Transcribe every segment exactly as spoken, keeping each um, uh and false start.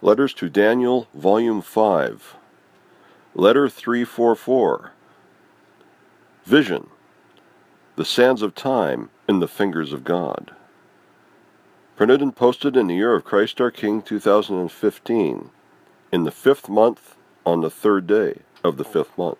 Letters to Daniel, Volume five. Letter three forty-four. Vision. The sands of time in the fingers of God. Printed and posted in the year of Christ our King two thousand fifteen, in the fifth month, on the third day of the fifth month.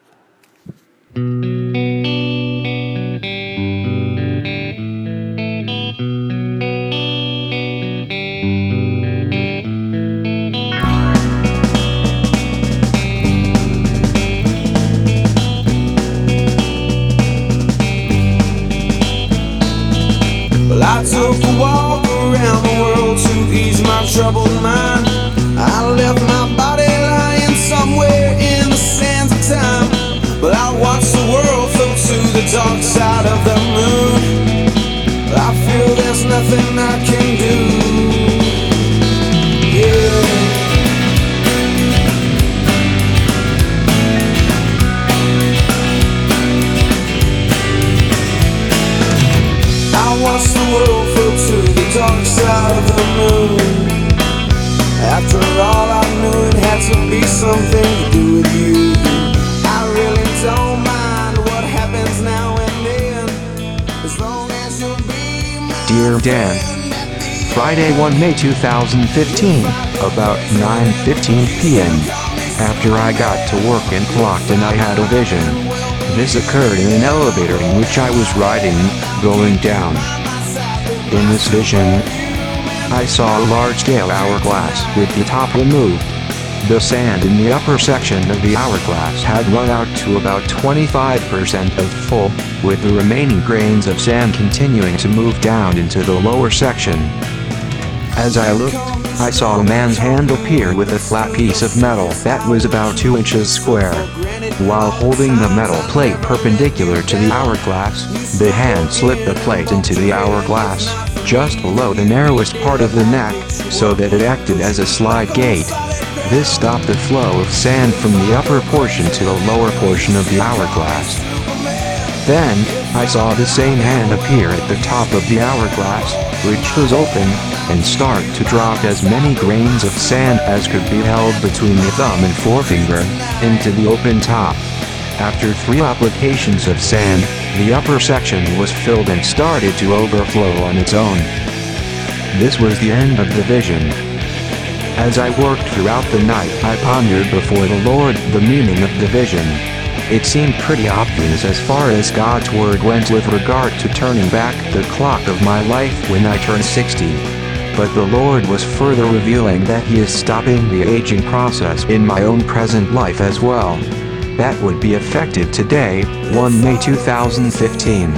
Well, I took a walk around the world to ease my troubled mind. I left my body lying somewhere in the sands of time. But I watched the world float to the dark side of the moon. I feel there's nothing I can do. Yeah. I watched the world float to the dark side of the moon. After all, I knew it had to be something to do with you. I really don't mind what happens now and then, as long as you'll be my Dear Dan, Friday the first of May two thousand fifteen, about nine fifteen p m After I got to work and clocked in, I had a vision. This occurred in an elevator in which I was riding, going down. In this vision, I saw a large-scale hourglass with the top removed. The sand in the upper section of the hourglass had run out to about twenty-five percent of full, with the remaining grains of sand continuing to move down into the lower section. As I looked, I saw a man's hand appear with a flat piece of metal that was about two inches square. While holding the metal plate perpendicular to the hourglass, the hand slipped the plate into the hourglass, just below the narrowest part of the neck, so that it acted as a slide gate. This stopped the flow of sand from the upper portion to the lower portion of the hourglass. Then, I saw the same hand appear at the top of the hourglass, which was open, and start to drop as many grains of sand as could be held between the thumb and forefinger, into the open top. After three applications of sand, the upper section was filled and started to overflow on its own. This was the end of the vision. As I worked throughout the night, I pondered before the Lord the meaning of the vision. It seemed pretty obvious as far as God's word went with regard to turning back the clock of my life when I turned sixty. But the Lord was further revealing that He is stopping the aging process in my own present life as well. That would be effective today, the first of May two thousand fifteen.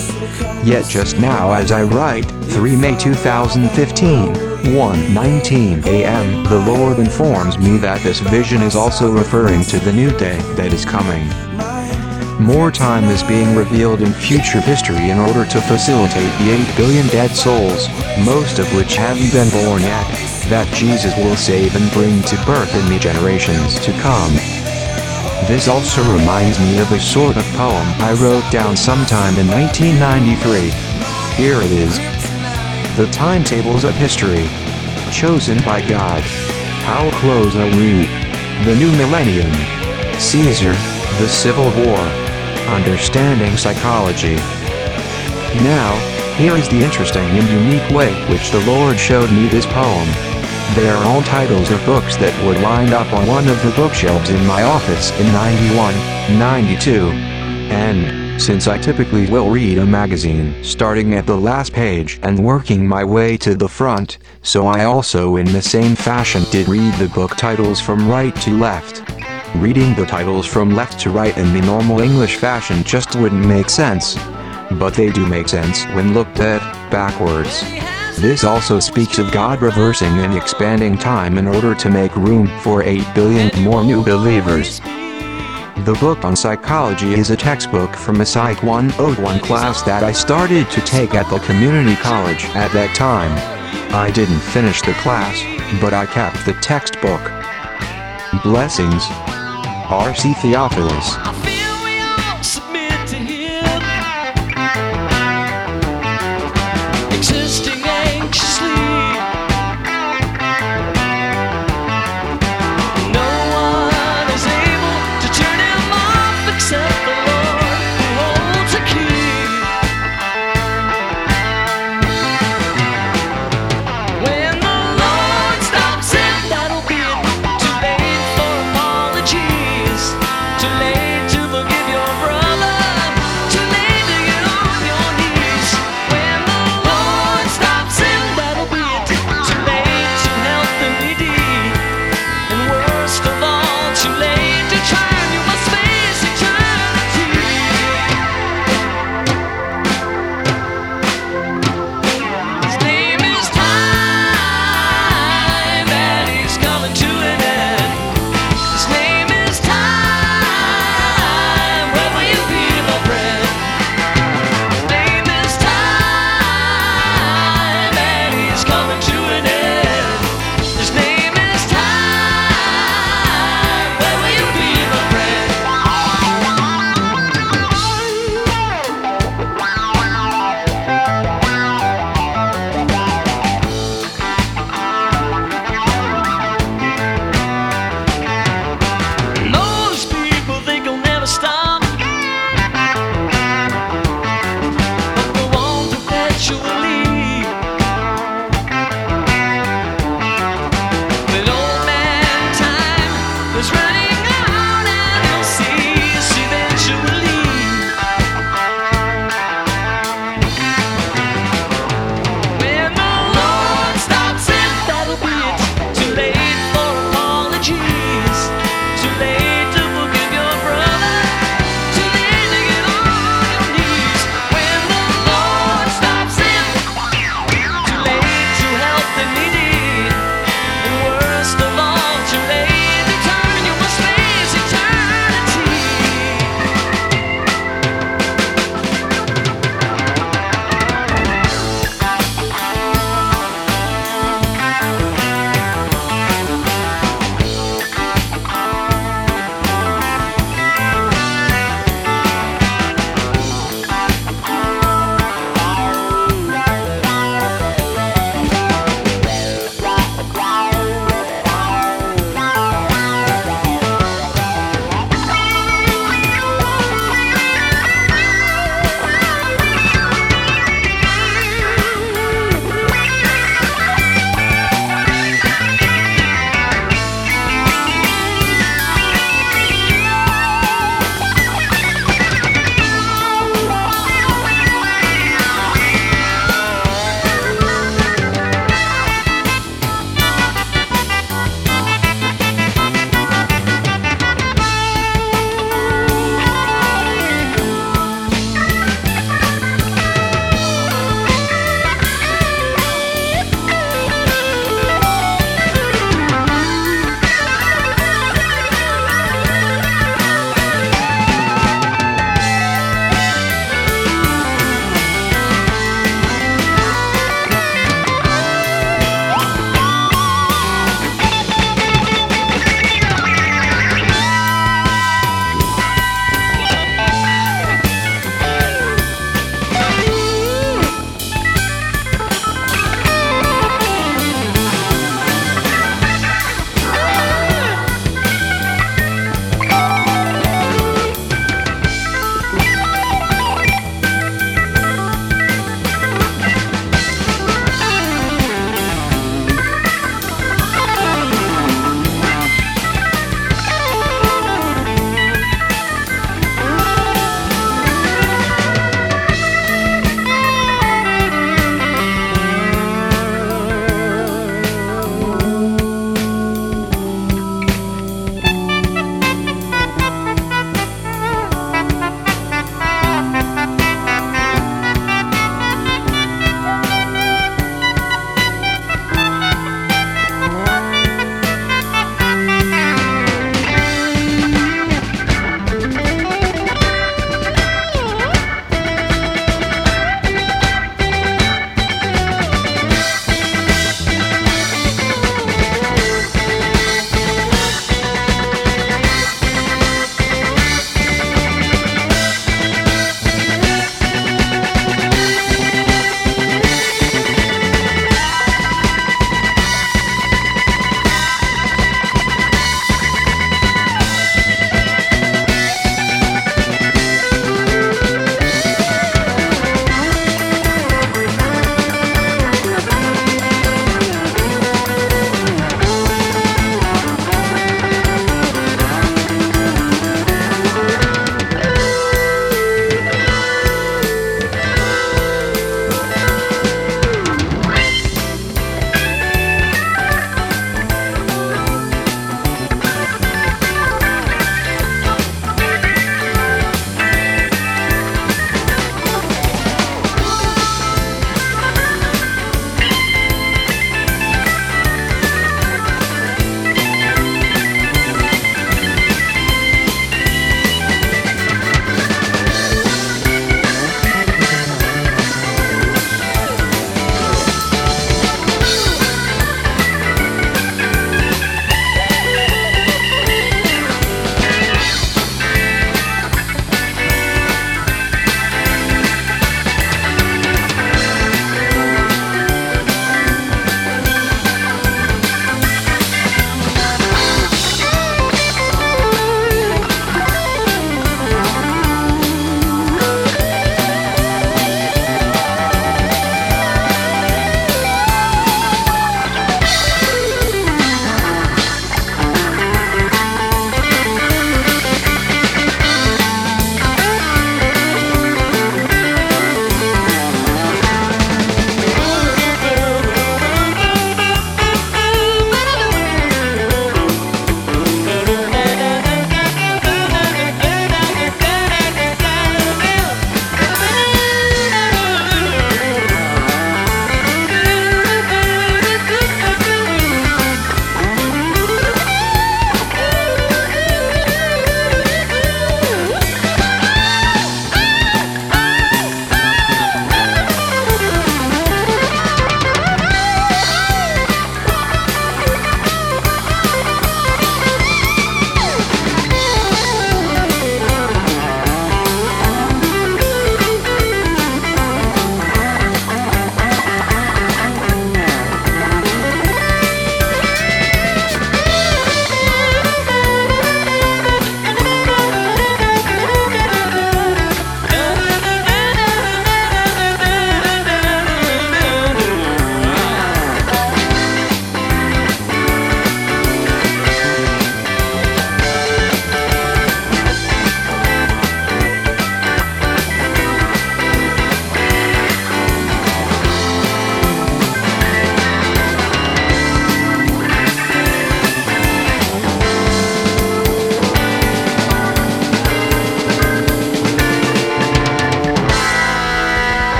Yet just now as I write, the third of May two thousand fifteen, one nineteen a m, the Lord informs me that this vision is also referring to the new day that is coming. More time is being revealed in future history in order to facilitate the eight billion dead souls, most of which haven't been born yet, that Jesus will save and bring to birth in the generations to come. This also reminds me of a sort of poem I wrote down sometime in nineteen ninety-three. Here it is. The timetables of history. Chosen by God. How close are we? The new millennium. Caesar. The Civil War. Understanding psychology. Now, here is the interesting and unique way which the Lord showed me this poem. They are all titles of books that would wind up on one of the bookshelves in my office in ninety-one, ninety-two. And, since I typically will read a magazine starting at the last page and working my way to the front, so I also in the same fashion did read the book titles from right to left. Reading the titles from left to right in the normal English fashion just wouldn't make sense. But they do make sense when looked at backwards. This also speaks of God reversing and expanding time in order to make room for eight billion more new believers. The book on psychology is a textbook from a Psych one oh one class that I started to take at the community college at that time. I didn't finish the class, but I kept the textbook. Blessings. R C Theophilus.